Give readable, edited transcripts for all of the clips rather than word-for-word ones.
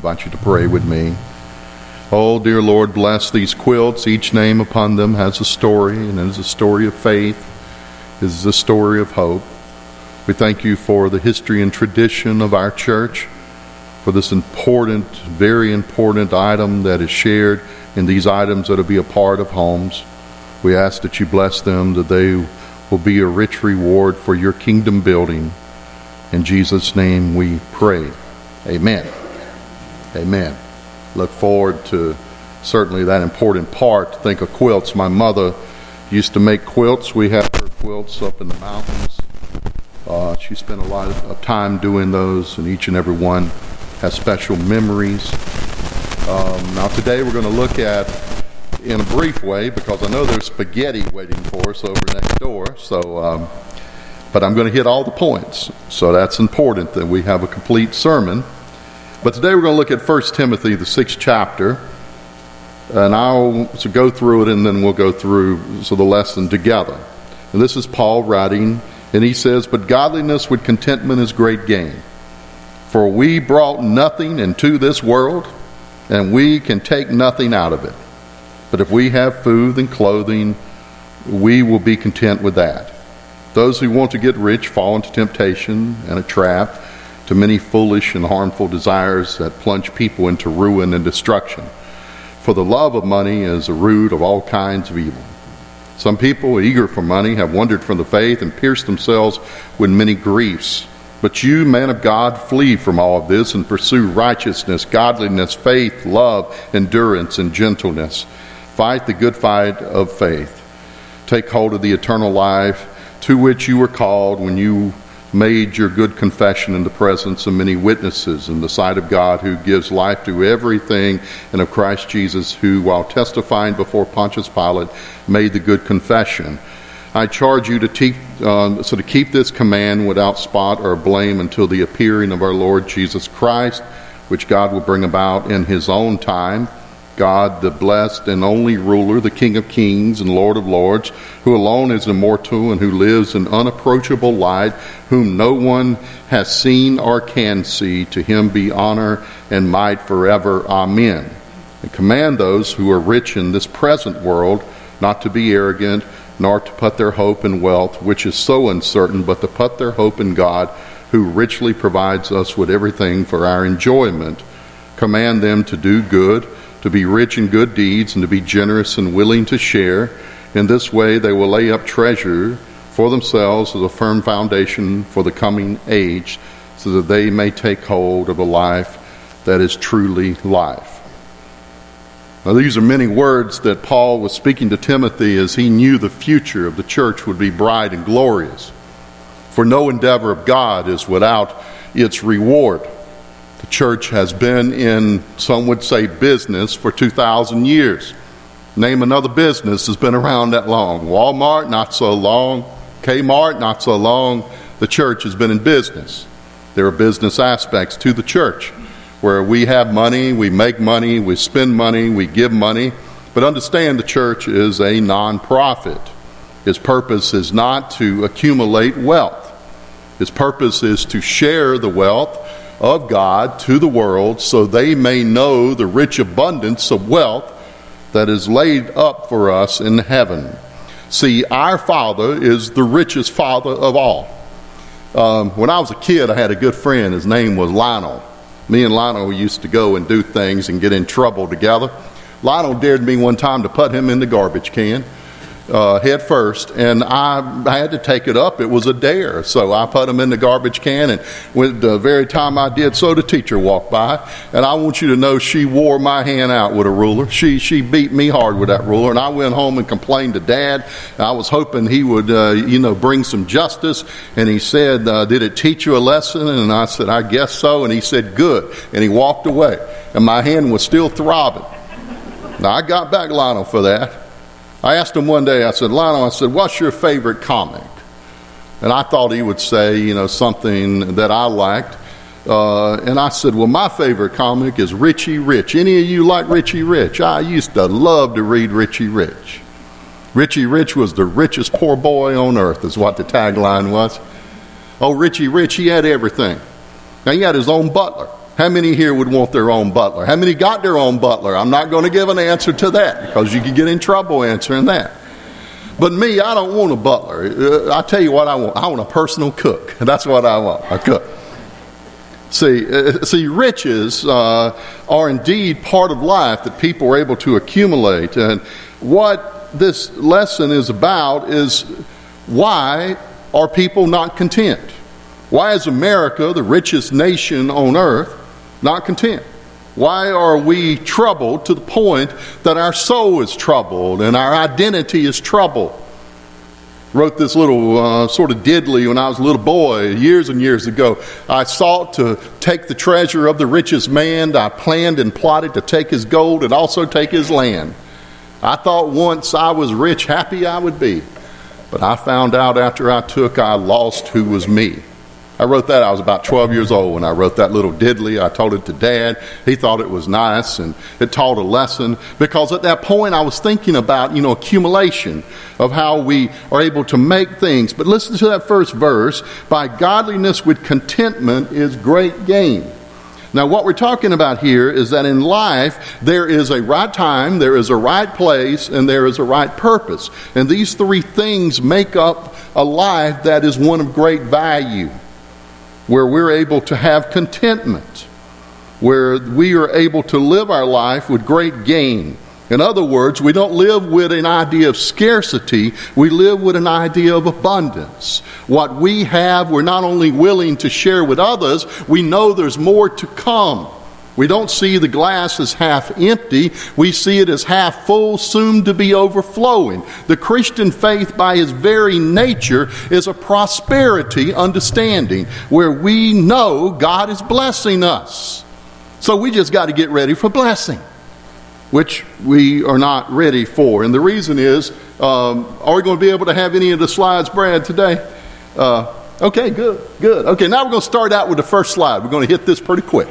invite you to pray with me. Oh, dear Lord, bless these quilts. Each name upon them has a story, and it is a story of faith. It is a story of hope. We thank you for the history and tradition of our church, for this important, very important item that is shared in these items that will be a part of homes. We ask that you bless them, that they will be a rich reward for your kingdom building. In Jesus' name we pray. Amen. Amen. Look forward to certainly that important part. Think of quilts. My mother used to make quilts. We have her quilts up in the mountains. She spent a lot of time doing those, and each and every one has special memories. Now today we're going to look at, in a brief way, because I know there's spaghetti waiting for us over next door, but I'm going to hit all the points. So that's important that we have a complete sermon. But today we're going to look at 1 Timothy, the 6th chapter, and I'll go through it, and then we'll go through the lesson together. And this is Paul writing, and he says, "But godliness with contentment is great gain. For we brought nothing into this world, and we can take nothing out of it. But if we have food and clothing, we will be content with that. Those who want to get rich fall into temptation and a trap, to many foolish and harmful desires that plunge people into ruin and destruction. For the love of money is the root of all kinds of evil. Some people, eager for money, have wandered from the faith and pierced themselves with many griefs. But you, man of God, flee from all of this and pursue righteousness, godliness, faith, love, endurance, and gentleness. Fight the good fight of faith. Take hold of the eternal life to which you were called when you made your good confession in the presence of many witnesses, in the sight of God, who gives life to everything, and of Christ Jesus, who, while testifying before Pontius Pilate, made the good confession. I charge you to keep this command without spot or blame until the appearing of our Lord Jesus Christ, which God will bring about in his own time. God, the blessed and only ruler, the King of kings and Lord of lords, who alone is immortal and who lives in unapproachable light, whom no one has seen or can see, to him be honor and might forever. Amen. And command those who are rich in this present world not to be arrogant, nor to put their hope in wealth, which is so uncertain, but to put their hope in God, who richly provides us with everything for our enjoyment. Command them to do good, to be rich in good deeds, and to be generous and willing to share. In this way they will lay up treasure for themselves as a firm foundation for the coming age, so that they may take hold of a life that is truly life." Now, these are many words that Paul was speaking to Timothy as he knew the future of the church would be bright and glorious. For no endeavor of God is without its reward. The church has been in, some would say, business for 2,000 years. Name another business that's been around that long. Walmart, not so long. Kmart, not so long. The church has been in business. There are business aspects to the church where we have money, we make money, we spend money, we give money. But understand, the church is a non-profit. Its purpose is not to accumulate wealth. Its purpose is to share the wealth of God to the world, so they may know the rich abundance of wealth that is laid up for us in heaven. See, our Father is the richest Father of all. When I was a kid, I had a good friend. His name was Lionel. Me and Lionel used to go and do things and get in trouble together. Lionel dared me one time to put him in the garbage can head first, and I had to take it up. It was a dare, so I put him in the garbage can, and when the very time I did so, the teacher walked by, and I want you to know she wore my hand out with a ruler. She beat me hard with that ruler, and I went home and complained to Dad. I was hoping he would bring some justice, and he said, "Did it teach you a lesson?" And I said, "I guess so." And he said, "Good," and he walked away, and my hand was still throbbing. Now, I got back Lionel for that. I asked him one day, I said, "Lionel," I said, "what's your favorite comic?" And I thought he would say, something that I liked. And I said, "Well, my favorite comic is Richie Rich. Any of you like Richie Rich?" I used to love to read Richie Rich. Richie Rich was the richest poor boy on earth, is what the tagline was. Oh, Richie Rich, he had everything. Now, he had his own butler. How many here would want their own butler? How many got their own butler? I'm not going to give an answer to that because you could get in trouble answering that. But me, I don't want a butler. I tell you what I want. I want a personal cook. That's what I want, a cook. See, riches are indeed part of life that people are able to accumulate. And what this lesson is about is why are people not content? Why is America, the richest nation on earth, not content? Why are we troubled to the point that our soul is troubled and our identity is troubled? Wrote this little sort of diddly when I was a little boy years and years ago. I sought to take the treasure of the richest man. I planned and plotted to take his gold and also take his land. I thought once I was rich, happy I would be. But I found out after I lost who was me. I wrote that. I was about 12 years old when I wrote that little diddly. I told it to Dad. He thought it was nice, and it taught a lesson. Because at that point, I was thinking about, accumulation of how we are able to make things. But listen to that first verse. By godliness with contentment is great gain. Now, what we're talking about here is that in life, there is a right time, there is a right place, and there is a right purpose. And these three things make up a life that is one of great value, where we're able to have contentment, where we are able to live our life with great gain. In other words, we don't live with an idea of scarcity, we live with an idea of abundance. What we have, we're not only willing to share with others, we know there's more to come. We don't see the glass as half empty, we see it as half full, soon to be overflowing. The Christian faith, by its very nature, is a prosperity understanding, where we know God is blessing us. So we just got to get ready for blessing, which we are not ready for. And the reason is, are we going to be able to have any of the slides, Brad, today? Okay, good. Okay, now we're going to start out with the first slide. We're going to hit this pretty quick.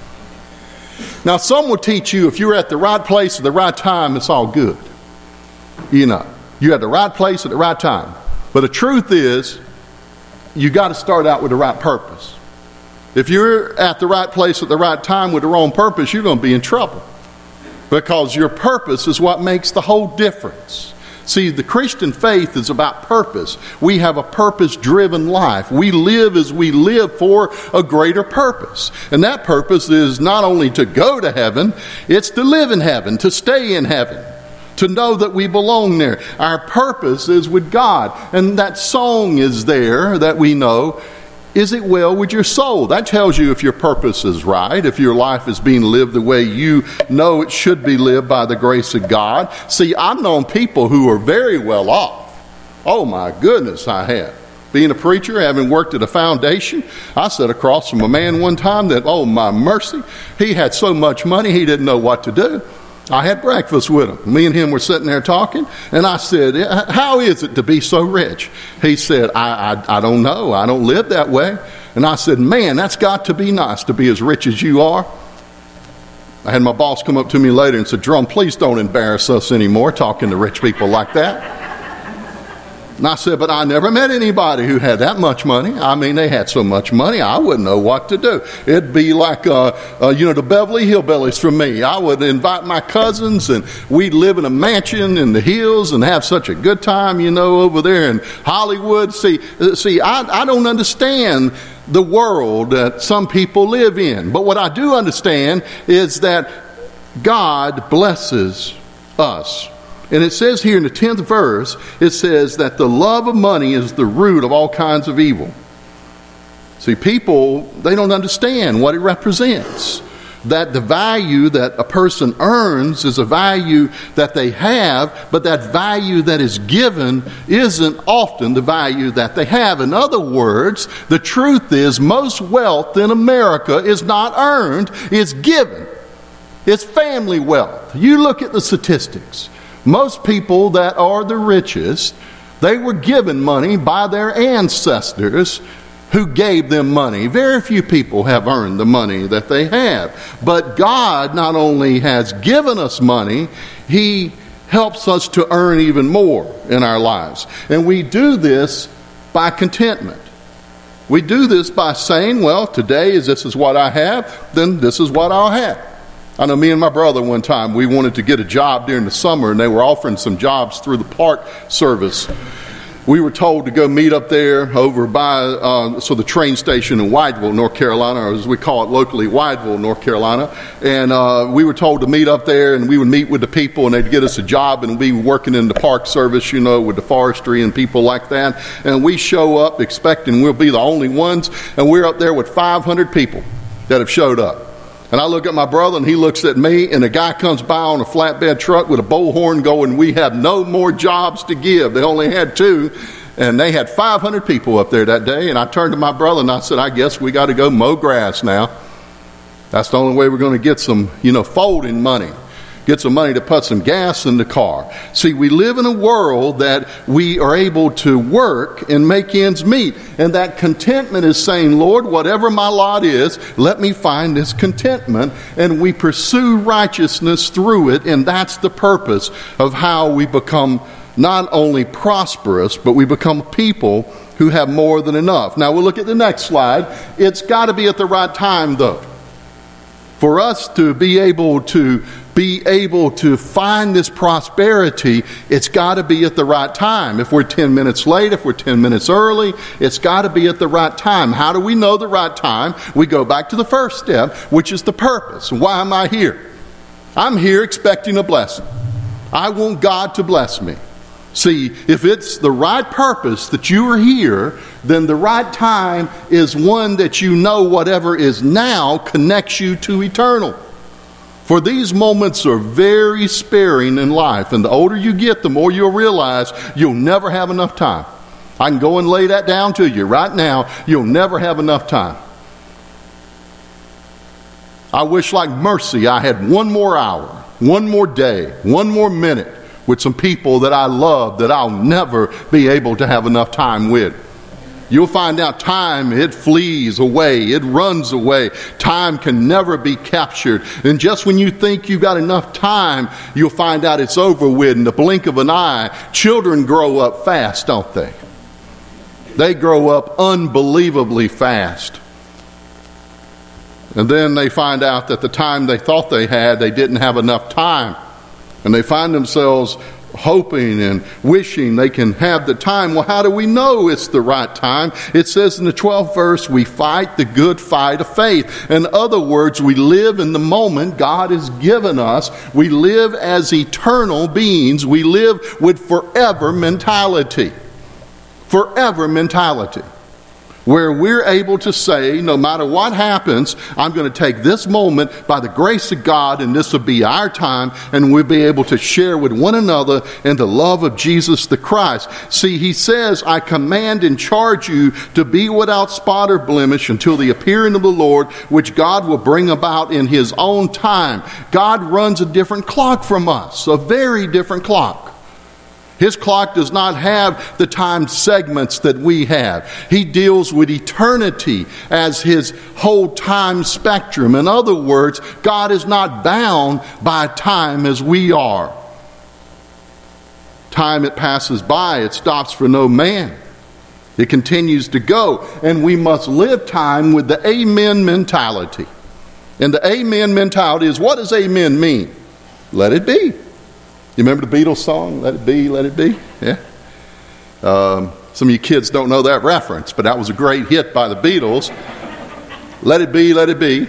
Now, some will teach you if you're at the right place at the right time, it's all good. You're at the right place at the right time. But the truth is, you got to start out with the right purpose. If you're at the right place at the right time with the wrong purpose, you're going to be in trouble. Because your purpose is what makes the whole difference. See, the Christian faith is about purpose. We have a purpose-driven life. We live as we live for a greater purpose. And that purpose is not only to go to heaven, it's to live in heaven, to stay in heaven, to know that we belong there. Our purpose is with God. And that song is there that we know. Is it well with your soul? That tells you if your purpose is right, if your life is being lived the way you know it should be lived by the grace of God. See, I've known people who are very well off. Oh my goodness, I have. Being a preacher, having worked at a foundation, I sat across from a man one time that, oh my mercy, he had so much money he didn't know what to do. I had breakfast with him. Me and him were sitting there talking, and I said, how is it to be so rich? He said, I don't know. I don't live that way. And I said, man, that's got to be nice to be as rich as you are. I had my boss come up to me later and said, Drum, please don't embarrass us anymore talking to rich people like that. And I said, but I never met anybody who had that much money. I mean, they had so much money, I wouldn't know what to do. It'd be like, the Beverly Hillbillies for me. I would invite my cousins, and we'd live in a mansion in the hills and have such a good time, over there in Hollywood. See, I don't understand the world that some people live in. But what I do understand is that God blesses us. And it says here in the 10th verse, it says that the love of money is the root of all kinds of evil. See, people, they don't understand what it represents. That the value that a person earns is a value that they have, but that value that is given isn't often the value that they have. In other words, the truth is most wealth in America is not earned, it's given. It's family wealth. You look at the statistics. Most people that are the richest, they were given money by their ancestors who gave them money. Very few people have earned the money that they have. But God not only has given us money, He helps us to earn even more in our lives. And we do this by contentment. We do this by saying, well, today this is what I have, then this is what I'll have. I know me and my brother one time, we wanted to get a job during the summer, and they were offering some jobs through the Park Service. We were told to go meet up there over by the train station in Whiteville, North Carolina, or as we call it locally, Whiteville, North Carolina. And we were told to meet up there, and we would meet with the people, and they'd get us a job, and we'd be working in the Park Service, with the forestry and people like that. And we show up expecting we'll be the only ones, and we're up there with 500 people that have showed up. And I look at my brother, and he looks at me, and a guy comes by on a flatbed truck with a bullhorn going, we have no more jobs to give. They only had 2, and they had 500 people up there that day. And I turned to my brother, and I said, I guess we got to go mow grass now. That's the only way we're going to get some, folding money. Get some money to put some gas in the car. See, we live in a world that we are able to work and make ends meet. And that contentment is saying, Lord, whatever my lot is, let me find this contentment. And we pursue righteousness through it. And that's the purpose of how we become not only prosperous, but we become people who have more than enough. Now we'll look at the next slide. It's got to be at the right time, though. For us to be able to find this prosperity, it's got to be at the right time. If we're 10 minutes late, if we're 10 minutes early, it's got to be at the right time. How do we know the right time? We go back to the first step, which is the purpose. Why am I here? I'm here expecting a blessing. I want God to bless me. See, if it's the right purpose that you are here, then the right time is one that whatever is now connects you to eternal. For these moments are very sparing in life, and the older you get, the more you'll realize you'll never have enough time. I can go and lay that down to you right now. You'll never have enough time. I wish, like Mercy, I had one more hour, one more day, one more minute with some people that I love that I'll never be able to have enough time with. You'll find out time, it flees away, it runs away. Time can never be captured. And just when you think you've got enough time, you'll find out it's over with in the blink of an eye. Children grow up fast, don't they? They grow up unbelievably fast. And then they find out that the time they thought they had, they didn't have enough time. And they find themselves hoping and wishing they can have the time. Well, how do we know it's the right time? It says in the 12th verse, we fight the good fight of faith. In other words, we live in the moment God has given us. We live as eternal beings. We live with forever mentality. Forever mentality. Where we're able to say, no matter what happens, I'm going to take this moment by the grace of God, and this will be our time, and we'll be able to share with one another in the love of Jesus the Christ. See, he says, I command and charge you to be without spot or blemish until the appearing of the Lord, which God will bring about in his own time. God runs a different clock from us, a very different clock. His clock does not have the time segments that we have. He deals with eternity as his whole time spectrum. In other words, God is not bound by time as we are. Time, it passes by, it stops for no man. It continues to go, and we must live time with the amen mentality. And the amen mentality is, what does amen mean? Let it be. You remember the Beatles song, Let It Be, Let It Be? Yeah. Some of you kids don't know that reference, but that was a great hit by the Beatles. Let it be, let it be.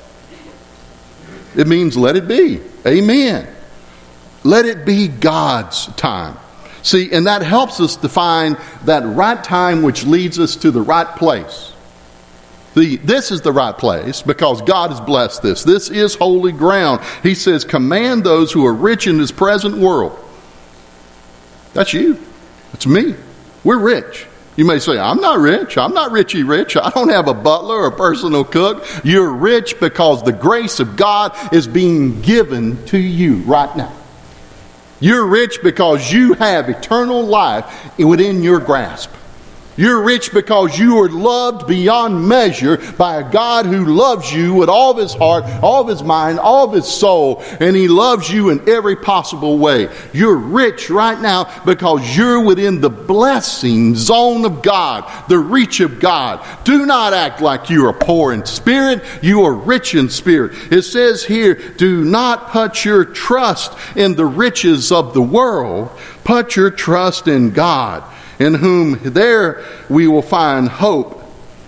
It means let it be. Amen. Let it be God's time. See, and that helps us to find that right time which leads us to the right place. This is the right place because God has blessed this. This is holy ground. He says, command those who are rich in this present world. That's you. That's me. We're rich. You may say, I'm not rich. I'm not richy rich. I don't have a butler or a personal cook. You're rich because the grace of God is being given to you right now. You're rich because you have eternal life within your grasp. You're rich because you are loved beyond measure by a God who loves you with all of his heart, all of his mind, all of his soul, and he loves you in every possible way. You're rich right now because you're within the blessing zone of God, the reach of God. Do not act like you are poor in spirit. You are rich in spirit. It says here, do not put your trust in the riches of the world. Put your trust in God, in whom there we will find hope.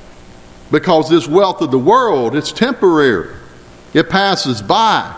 Because this wealth of the world, it's temporary. It passes by.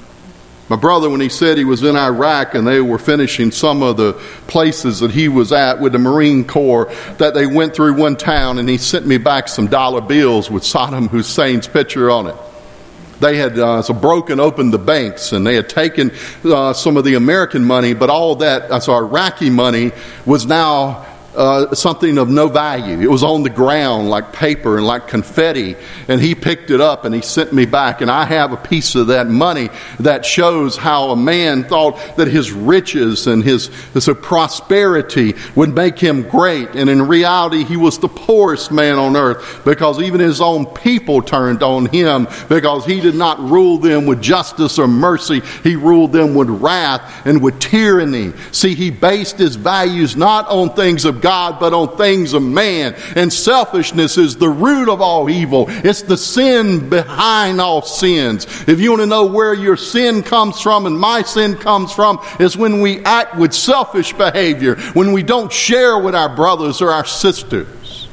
My brother, when he said he was in Iraq and they were finishing some of the places that he was at with the Marine Corps, that they went through one town, and he sent me back some dollar bills with Saddam Hussein's picture on it. They had broken open the banks, and they had taken some of the American money, but all that Iraqi money was now something of no value. It was on the ground like paper and like confetti, and he picked it up and he sent me back, and I have a piece of that money that shows how a man thought that his riches and his prosperity would make him great, and in reality he was the poorest man on earth, because even his own people turned on him, because he did not rule them with justice or mercy. He ruled them with wrath and with tyranny. See, he based his values not on things of God, but on things of man. And selfishness is the root of all evil. It's the sin behind all sins. If you want to know where your sin comes from and my sin comes from, is when we act with selfish behavior, when we don't share with our brothers or our sisters.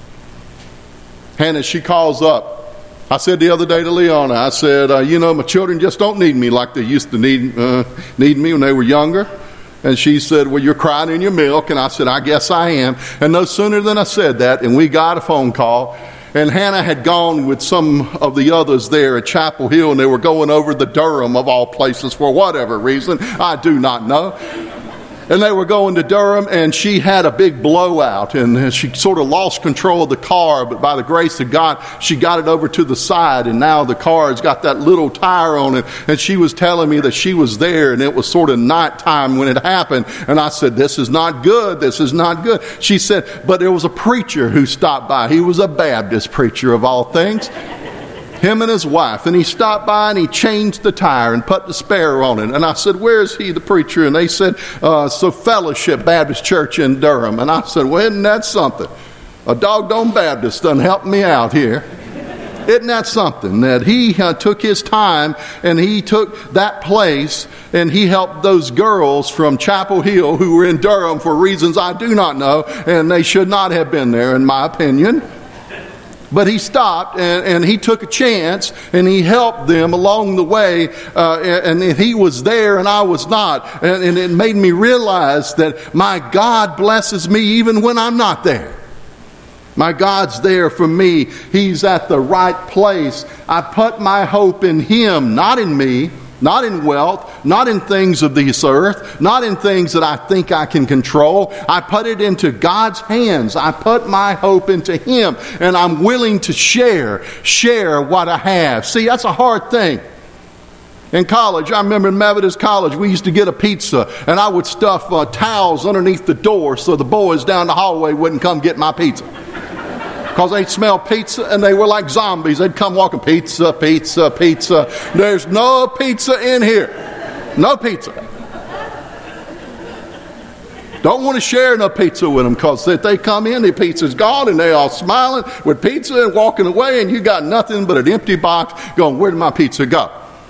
Hannah, she calls up. I said the other day to Leona, I said, my children just don't need me like they used to need me when they were younger. And she said, well, you're crying in your milk. And I said, I guess I am. And no sooner than I said that, and we got a phone call. And Hannah had gone with some of the others there at Chapel Hill, and they were going over the Durham, of all places, for whatever reason. I do not know. And they were going to Durham, and she had a big blowout, and she sort of lost control of the car, but by the grace of God, she got it over to the side, and now the car has got that little tire on it. And she was telling me that she was there, and it was sort of nighttime when it happened. And I said, this is not good. This is not good. She said, but there was a preacher who stopped by. He was a Baptist preacher, of all things. Him and his wife, and he stopped by and he changed the tire and put the spare on it. And I said, where is he, the preacher? And they said, Fellowship Baptist Church in Durham. And I said, well, isn't that something? A doggone Baptist done helped me out here. Isn't that something? That he took his time and he took that place and he helped those girls from Chapel Hill who were in Durham for reasons I do not know, and they should not have been there, in my opinion. But he stopped and he took a chance and he helped them along the way. And he was there and I was not. And it made me realize that my God blesses me even when I'm not there. My God's there for me. He's at the right place. I put my hope in Him, not in me. Not in wealth, not in things of this earth, not in things that I think I can control. I put it into God's hands. I put my hope into Him, and I'm willing to share what I have. See, that's a hard thing. In college, I remember in Methodist College, we used to get a pizza, and I would stuff towels underneath the door so the boys down the hallway wouldn't come get my pizza. Because they'd smell pizza and they were like zombies. They'd come walking, pizza, pizza, pizza. There's no pizza in here. No pizza. Don't want to share no pizza with them, because if they come in, the pizza's gone and they're all smiling with pizza and walking away, and you got nothing but an empty box going, where did my pizza go?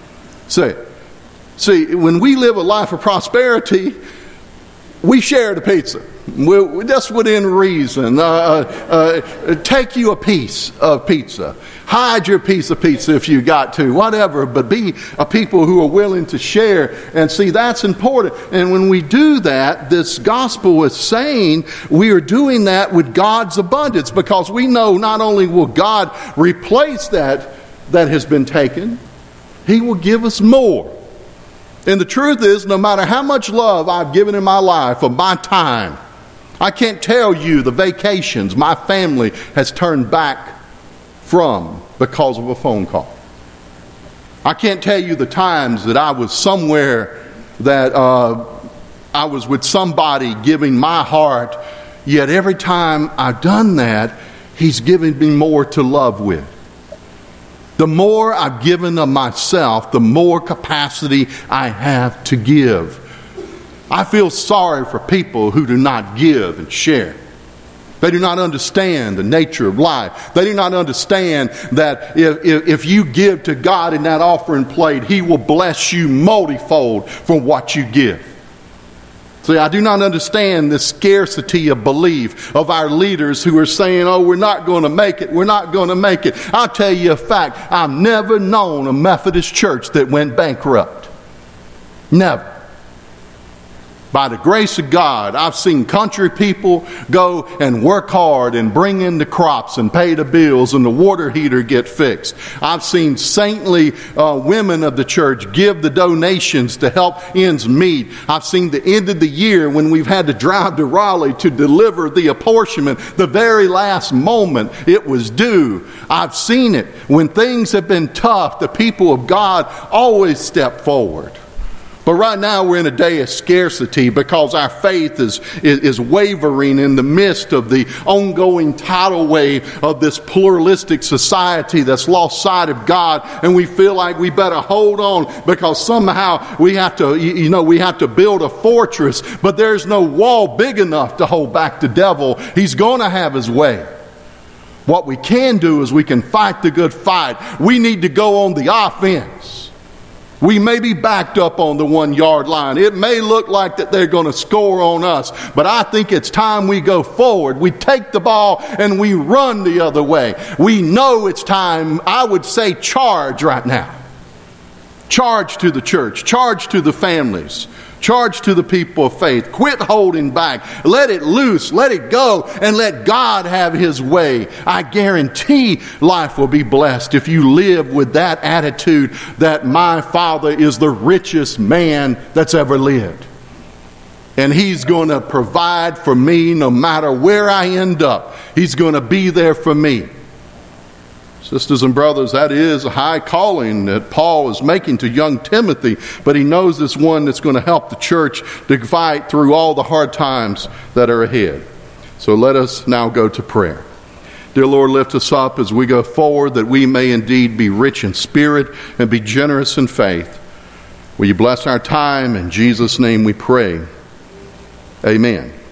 See, when we live a life of prosperity, we share the pizza. That's within reason. Take you a piece of pizza. Hide your piece of pizza if you got to, whatever. But be a people who are willing to share. And see, that's important. And when we do that, this gospel is saying we are doing that with God's abundance, because we know not only will God replace that has been taken, He will give us more. And the truth is, no matter how much love I've given in my life, of my time, I can't tell you the vacations my family has turned back from because of a phone call. I can't tell you the times that I was somewhere that I was with somebody giving my heart Yet every time I've done that, He's given me more to love with. The more I've given of myself, the more capacity I have to give. I feel sorry for people who do not give and share. They do not understand the nature of life. They do not understand that if you give to God in that offering plate, He will bless you multifold for what you give. See, I do not understand the scarcity of belief of our leaders who are saying, oh, we're not going to make it, we're not going to make it. I'll tell you a fact, I've never known a Methodist church that went bankrupt. Never. By the grace of God, I've seen country people go and work hard and bring in the crops and pay the bills and the water heater get fixed. I've seen saintly women of the church give the donations to help ends meet. I've seen the end of the year when we've had to drive to Raleigh to deliver the apportionment, the very last moment it was due. I've seen it. When things have been tough, the people of God always step forward. But right now we're in a day of scarcity because our faith is wavering in the midst of the ongoing tidal wave of this pluralistic society that's lost sight of God, and we feel like we better hold on because somehow we have to build a fortress, but there's no wall big enough to hold back the devil. He's going to have his way. What we can do is we can fight the good fight. We need to go on the offense. We may be backed up on the 1 yard line. It may look like that they're going to score on us, but I think it's time we go forward. We take the ball and we run the other way. We know it's time, I would say, charge right now. Charge to the church. Charge to the families. Charge to the people of faith. Quit holding back. Let it loose. Let it go. And let God have His way. I guarantee life will be blessed if you live with that attitude that my Father is the richest man that's ever lived. And He's going to provide for me no matter where I end up. He's going to be there for me. Sisters and brothers, that is a high calling that Paul is making to young Timothy, but he knows it's one that's going to help the church to fight through all the hard times that are ahead. So let us now go to prayer. Dear Lord, lift us up as we go forward, that we may indeed be rich in spirit and be generous in faith. Will you bless our time? In Jesus' name we pray. Amen.